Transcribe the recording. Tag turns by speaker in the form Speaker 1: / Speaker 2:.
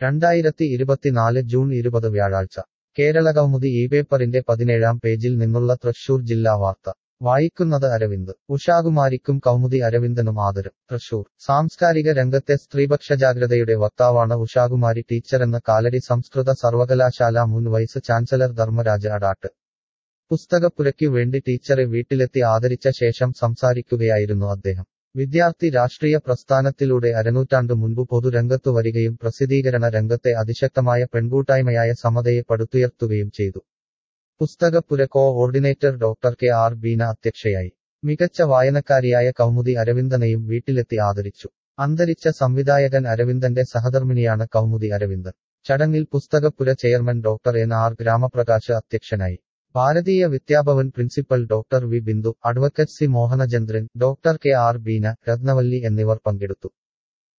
Speaker 1: 2024 June 20 വ്യാഴാഴ്ച കേരളകൗമുദി ഈ പേപ്പറിന്റെ 17-ാം പേജിൽ നിന്നുള്ള തൃശൂർ ജില്ലാ വാർത്ത വായിക്കുന്നത് അരവിന്ദ്. ഉഷാകുമാരിക്കും കൗമുദി അരവിന്ദനും ആദരം. തൃശൂർ സാംസ്കാരിക രംഗത്തെ സ്ത്രീപക്ഷജാഗ്രതയുടെ വക്താവാണ് ഉഷാകുമാരി ടീച്ചറെന്ന് കാലടി സംസ്കൃത സർവകലാശാല മുൻ വൈസ് ചാൻസലർ ധർമ്മരാജ് അടാട്ട്. പുസ്തകപ്പുരയ്ക്കു വേണ്ടി ടീച്ചറെ വീട്ടിലെത്തി ആദരിച്ച ശേഷം സംസാരിക്കുകയായിരുന്നു അദ്ദേഹം. വിദ്യാർത്ഥി രാഷ്ട്രീയ പ്രസ്ഥാനത്തിലൂടെ അരനൂറ്റാണ്ടു മുൻപ് പൊതുരംഗത്തു വരികയും പ്രസിദ്ധീകരണ രംഗത്തെ അതിശക്തമായ പെൺകൂട്ടായ്മയായ സമതയെ പടുത്തുയർത്തുകയും ചെയ്തു. പുസ്തകപ്പുര coordinator doctor K R Beena അധ്യക്ഷയായി. മികച്ച വായനക്കാരിയായ കൗമുദി അരവിന്ദനെയും വീട്ടിലെത്തി ആദരിച്ചു. അന്തരിച്ച സംവിധായകൻ അരവിന്ദന്റെ സഹധർമ്മിണിയാണ് കൗമുദി അരവിന്ദൻ. ചടങ്ങിൽ പുസ്തകപ്പുര chairman doctor N R Gramaprakash അധ്യക്ഷനായി. Bharatiya Vidya Bhavan principal doctor V Bindu, advocate C Mohanachandran, doctor K R Beena, Ratnavalli എന്നിവർ പങ്കെടുത്തു.